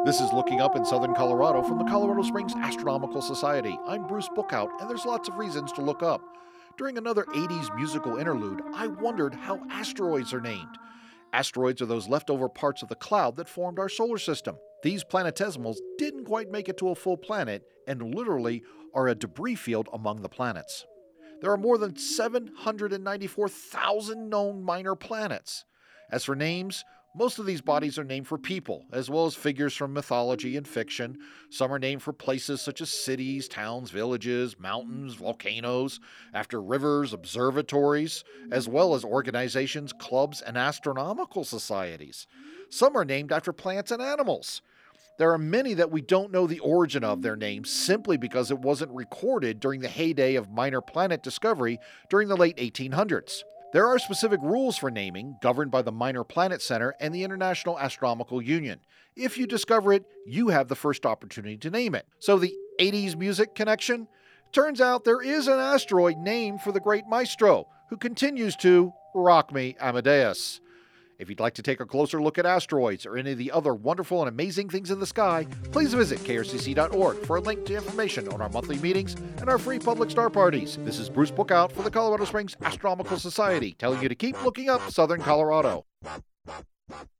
This is Looking Up in Southern Colorado from the Colorado Springs Astronomical Society. I'm Bruce Bookout, and there's lots of reasons to look up. During another 80s musical interlude, I wondered how asteroids are named. Asteroids are those leftover parts of the cloud that formed our solar system. These planetesimals didn't quite make it to a full planet and literally are a debris field among the planets. There are more than 794,000 known minor planets. As for names, most of these bodies are named for people, as well as figures from mythology and fiction. Some are named for places such as cities, towns, villages, mountains, volcanoes, after rivers, observatories, as well as organizations, clubs, and astronomical societies. Some are named after plants and animals. There are many that we don't know the origin of their names simply because it wasn't recorded during the heyday of minor planet discovery during the late 1800s. There are specific rules for naming, governed by the Minor Planet Center and the International Astronomical Union. If you discover it, you have the first opportunity to name it. So the 80s music connection? Turns out there is an asteroid named for the great maestro, who continues to rock me, Amadeus. If you'd like to take a closer look at asteroids or any of the other wonderful and amazing things in the sky, please visit krcc.org for a link to information on our monthly meetings and our free public star parties. This is Bruce Bookout for the Colorado Springs Astronomical Society, telling you to keep looking up Southern Colorado.